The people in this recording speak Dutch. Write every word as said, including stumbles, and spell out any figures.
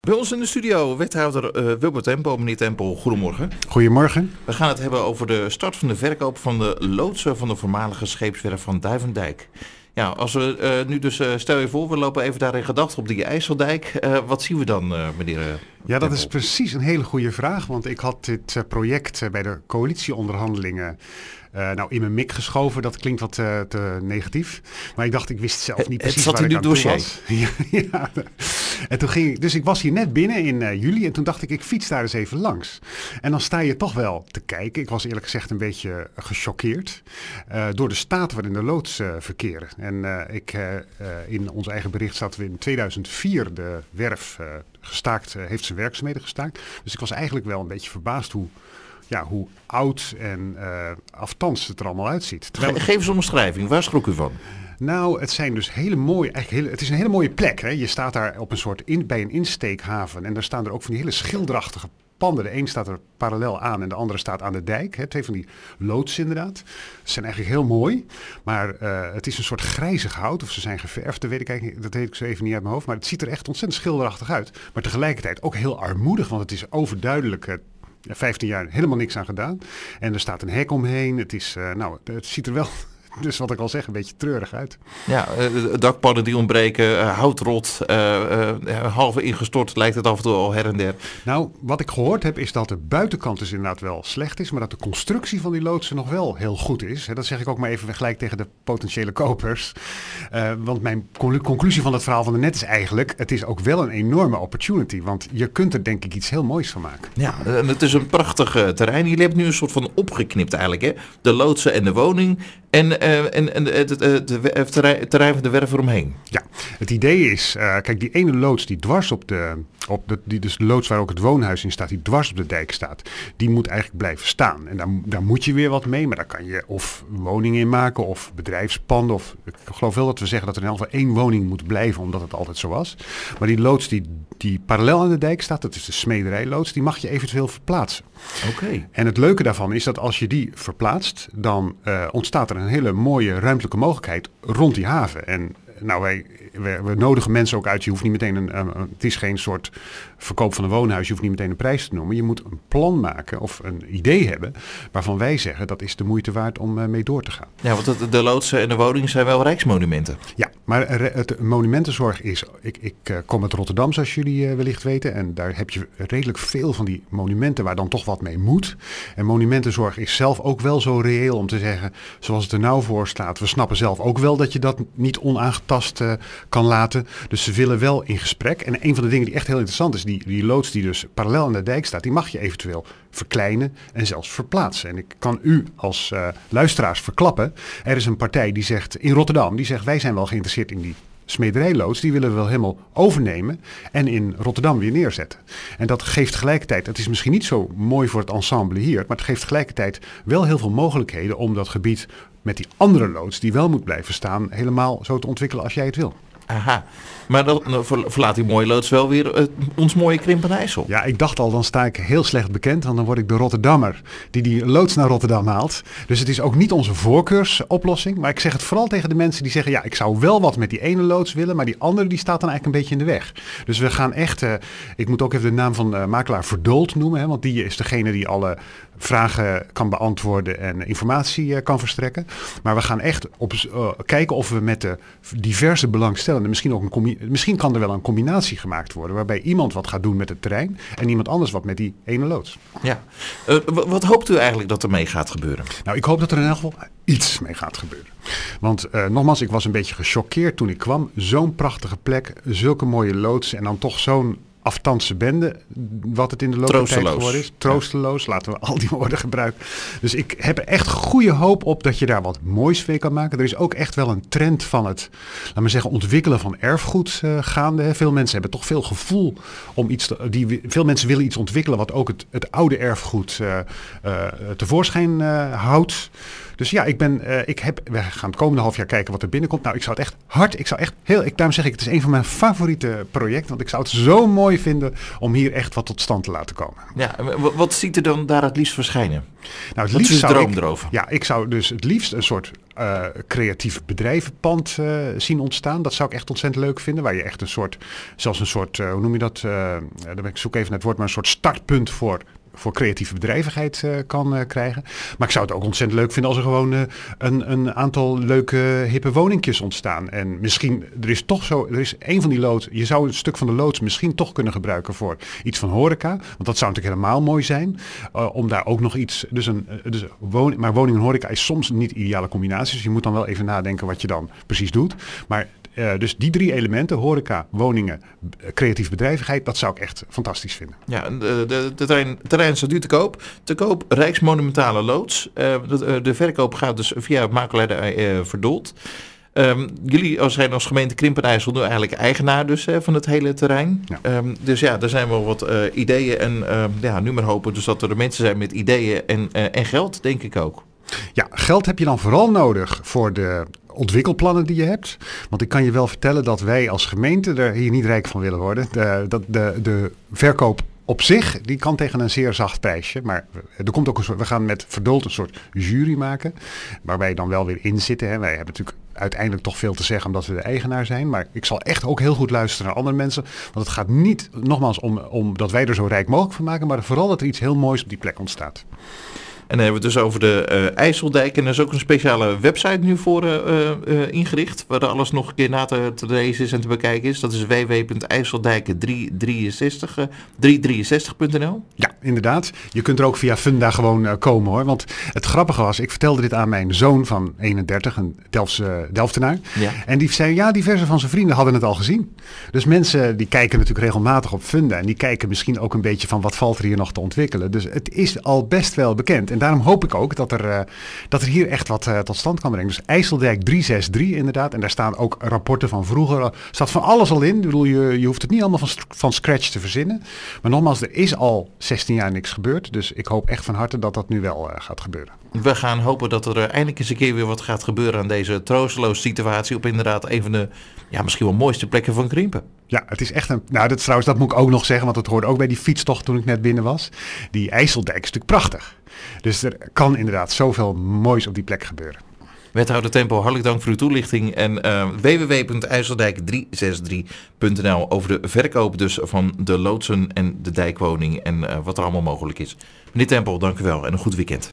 Bij ons in de studio, wethouder uh, Wilbert Tempel. Meneer Tempel, goedemorgen. Goedemorgen. We gaan het hebben over de start van de verkoop van de loodsen van de voormalige scheepswerf van Duivendijk. Ja, als we uh, nu dus, uh, stel je voor, we lopen even daar in gedachten op die IJsseldijk. Uh, wat zien we dan, uh, meneer uh, Ja, dat Tempel? is precies een hele goede vraag, want ik had dit uh, project uh, bij de coalitieonderhandelingen Uh, nou, in mijn mik geschoven. Dat klinkt wat uh, te negatief. Maar ik dacht, ik wist zelf niet precies waar ik aan toe was. ja, ja. En toen ging ik, dus ik was hier net binnen in uh, juli en toen dacht ik, ik fiets daar eens even langs. En dan sta je toch wel te kijken. Ik was eerlijk gezegd een beetje gechoqueerd uh, door de staat waarin de loods uh, verkeren. En uh, ik, uh, uh, in ons eigen bericht staat we in tweeduizend vier de werf uh, gestaakt, uh, heeft zijn werkzaamheden gestaakt. Dus ik was eigenlijk wel een beetje verbaasd hoe Ja, hoe oud en uh, aftans het er allemaal uitziet. Terwijl... Ge- geef eens een omschrijving, waar schrok u van? Nou, het zijn dus hele mooie, eigenlijk hele, het is een hele mooie plek. Hè? Je staat daar op een soort in, bij een insteekhaven en daar staan er ook van die hele schilderachtige panden. De een staat er parallel aan en de andere staat aan de dijk. Hè? Twee van die loods inderdaad. Ze zijn eigenlijk heel mooi, maar uh, het is een soort grijzig hout of ze zijn geverfd, dat weet ik eigenlijk, dat weet ik zo even niet uit mijn hoofd. Maar het ziet er echt ontzettend schilderachtig uit, maar tegelijkertijd ook heel armoedig, want het is overduidelijk Uh, vijftien jaar helemaal niks aan gedaan. En er staat een hek omheen. Het is, uh, nou, het ziet er wel, dus wat ik al zeg, een beetje treurig uit. Ja, uh, dakpannen die ontbreken, uh, houtrot, uh, uh, half ingestort lijkt het af en toe al her en der. Nou, wat ik gehoord heb is dat de buitenkant dus inderdaad wel slecht is, maar dat de constructie van die loodsen nog wel heel goed is. Dat zeg ik ook maar even gelijk tegen de potentiële kopers. Uh, want mijn conclusie van het verhaal van de net is eigenlijk, het is ook wel een enorme opportunity, want je kunt er denk ik iets heel moois van maken. Ja, en het is een prachtig uh, terrein. Jullie hebben nu een soort van opgeknipt eigenlijk, hè? De loodsen en de woning en, uh, en, en het, het, het, het terrein, terrein van de werf eromheen. Ja, het idee is, uh, kijk, die ene loods die dwars op de, op de, die, dus de loods waar ook het woonhuis in staat, die dwars op de dijk staat, die moet eigenlijk blijven staan. En daar, daar moet je weer wat mee, maar daar kan je of woningen in maken of bedrijfspanden. Of, ik geloof wel dat we zeggen dat er in ieder geval één woning moet blijven, omdat het altijd zo was. Maar die loods die, die parallel aan de dijk staat, dat is de smederijloods, die mag je eventueel verplaatsen. Oké. Okay. En het leuke daarvan is dat als je die verplaatst, dan uh, ontstaat er een hele mooie ruimtelijke mogelijkheid rond die haven. En nou, wij, we, we nodigen mensen ook uit. Je hoeft niet meteen een, een, een, het is geen soort verkoop van een woonhuis. Je hoeft niet meteen een prijs te noemen. Je moet een plan maken of een idee hebben waarvan wij zeggen dat is de moeite waard om uh, mee door te gaan. Ja, want de, de loodsen en de woningen zijn wel rijksmonumenten. Ja, maar het monumentenzorg is, ik, ik uh, kom uit Rotterdam zoals jullie uh, wellicht weten. En daar heb je redelijk veel van die monumenten waar dan toch wat mee moet. En monumentenzorg is zelf ook wel zo reëel om te zeggen, zoals het er nou voor staat. We snappen zelf ook wel dat je dat niet onaangetast uh, kan laten. Dus ze willen wel in gesprek. En een van de dingen die echt heel interessant is, die, die loods die dus parallel aan de dijk staat, die mag je eventueel verkleinen en zelfs verplaatsen. En ik kan u als uh, luisteraars verklappen, er is een partij die zegt in Rotterdam, die zegt wij zijn wel geïnteresseerd in die smederijloods, die willen we wel helemaal overnemen en in Rotterdam weer neerzetten. En dat geeft tegelijkertijd, het is misschien niet zo mooi voor het ensemble hier, maar het geeft tegelijkertijd wel heel veel mogelijkheden om dat gebied met die andere loods die wel moet blijven staan, helemaal zo te ontwikkelen als jij het wil. Aha, maar dan verlaat die mooie loods wel weer uh, ons mooie Krimpen-IJssel. Ja, ik dacht al, dan sta ik heel slecht bekend, want dan word ik de Rotterdammer die die loods naar Rotterdam haalt. Dus het is ook niet onze voorkeursoplossing, maar ik zeg het vooral tegen de mensen die zeggen, ja, ik zou wel wat met die ene loods willen, maar die andere die staat dan eigenlijk een beetje in de weg. Dus we gaan echt, uh, ik moet ook even de naam van uh, makelaar Verdoold noemen, hè, want die is degene die alle vragen kan beantwoorden en informatie uh, kan verstrekken. Maar we gaan echt op, uh, kijken of we met de diverse belangstellenden, misschien, ook een combi- misschien kan er wel een combinatie gemaakt worden, waarbij iemand wat gaat doen met het terrein en iemand anders wat met die ene loods. Ja. Uh, w- wat hoopt u eigenlijk dat er mee gaat gebeuren? Nou, ik hoop dat er in elk geval iets mee gaat gebeuren. Want uh, nogmaals, ik was een beetje gechoqueerd toen ik kwam. Zo'n prachtige plek, zulke mooie loods en dan toch zo'n aftandse bende, wat het in de loop der tijd geworden is. Troosteloos, ja. Laten we al die woorden gebruiken. Dus ik heb er echt goede hoop op dat je daar wat moois mee kan maken. Er is ook echt wel een trend van het, laten we zeggen, ontwikkelen van erfgoed uh, gaande. Hè. Veel mensen hebben toch veel gevoel om iets te, die, veel mensen willen iets ontwikkelen wat ook het, het oude erfgoed uh, uh, tevoorschijn uh, houdt. Dus ja, ik ben, uh, ik heb, we gaan het komende half jaar kijken wat er binnenkomt. Nou, ik zou het echt hard, ik zou echt heel, ik, daarom zeg ik, het is een van mijn favoriete projecten. Want ik zou het zo mooi vinden om hier echt wat tot stand te laten komen. Ja, wat ziet er dan daar het liefst verschijnen? Nou, het wat liefst is de droom ik, erover? Ja, ik zou dus het liefst een soort uh, creatief bedrijvenpand uh, zien ontstaan. Dat zou ik echt ontzettend leuk vinden. Waar je echt een soort, zelfs een soort, uh, hoe noem je dat? Uh, ik zoek even naar het woord, maar een soort startpunt voor... voor creatieve bedrijvigheid uh, kan uh, krijgen. Maar ik zou het ook ontzettend leuk vinden als er gewoon uh, een, een aantal leuke hippe woningjes ontstaan. En misschien, er is toch zo, er is een van die loods, je zou een stuk van de loods misschien toch kunnen gebruiken voor iets van horeca. Want dat zou natuurlijk helemaal mooi zijn. Uh, om daar ook nog iets, dus een, dus woning, maar woning en horeca is soms niet ideale combinatie. Dus je moet dan wel even nadenken wat je dan precies doet. Maar Uh, dus die drie elementen, horeca, woningen, creatieve bedrijvigheid, dat zou ik echt fantastisch vinden. Ja, de, de, de terrein, terrein staat nu te koop. Te koop Rijksmonumentale Loods. Uh, de, de verkoop gaat dus via makelaar uh, Verdold. Um, jullie als zijn als gemeente Krimpen-IJssel nu eigenlijk eigenaar dus uh, van het hele terrein. Ja. Um, dus ja, er zijn wel wat uh, ideeën en uh, ja, nu maar hopen dus dat er mensen zijn met ideeën en, uh, en geld, denk ik ook. Ja, geld heb je dan vooral nodig voor de ontwikkelplannen die je hebt. Want ik kan je wel vertellen dat wij als gemeente er hier niet rijk van willen worden. De, de, de, de verkoop op zich, die kan tegen een zeer zacht prijsje. Maar er komt ook een soort, we gaan met Verdold een soort jury maken. Waar wij dan wel weer in zitten. Hè. Wij hebben natuurlijk uiteindelijk toch veel te zeggen omdat we de eigenaar zijn. Maar ik zal echt ook heel goed luisteren naar andere mensen. Want het gaat niet nogmaals om, om dat wij er zo rijk mogelijk van maken. Maar vooral dat er iets heel moois op die plek ontstaat. En dan hebben we het dus over de uh, IJsseldijk. En er is ook een speciale website nu voor uh, uh, ingericht. Waar alles nog een keer na te, te lezen is en te bekijken is. Dat is w w w punt ijsseldijk driehonderddrieënzestig punt n l. Ja, inderdaad. Je kunt er ook via Funda gewoon uh, komen hoor. Want het grappige was, ik vertelde dit aan mijn zoon van eenendertig, een Delftse, Delftenaar. Ja. En die zei, ja, diverse van zijn vrienden hadden het al gezien. Dus mensen die kijken natuurlijk regelmatig op Funda. En die kijken misschien ook een beetje van wat valt er hier nog te ontwikkelen. Dus het is al best wel bekend. En daarom hoop ik ook dat er, uh, dat er hier echt wat uh, tot stand kan brengen. Dus IJsseldijk driehonderdzesenzestig inderdaad. En daar staan ook rapporten van vroeger. Er staat van alles al in. Ik bedoel, je, je hoeft het niet allemaal van, van scratch te verzinnen. Maar nogmaals, er is al zestien jaar niks gebeurd. Dus ik hoop echt van harte dat dat nu wel uh, gaat gebeuren. We gaan hopen dat er eindelijk eens een keer weer wat gaat gebeuren aan deze troosteloze situatie op inderdaad een van de ja, misschien wel mooiste plekken van Krimpen. Ja, het is echt een... Nou, dat, trouwens, dat moet ik ook nog zeggen, want het hoorde ook bij die fietstocht toen ik net binnen was. Die IJsseldijk is natuurlijk prachtig. Dus er kan inderdaad zoveel moois op die plek gebeuren. Wethouder Tempo, hartelijk dank voor uw toelichting. En uh, w w w punt ijsseldijk driehonderdzesenzestig punt n l over de verkoop dus van de loodsen en de dijkwoning en uh, wat er allemaal mogelijk is. Meneer Tempo, dank u wel en een goed weekend.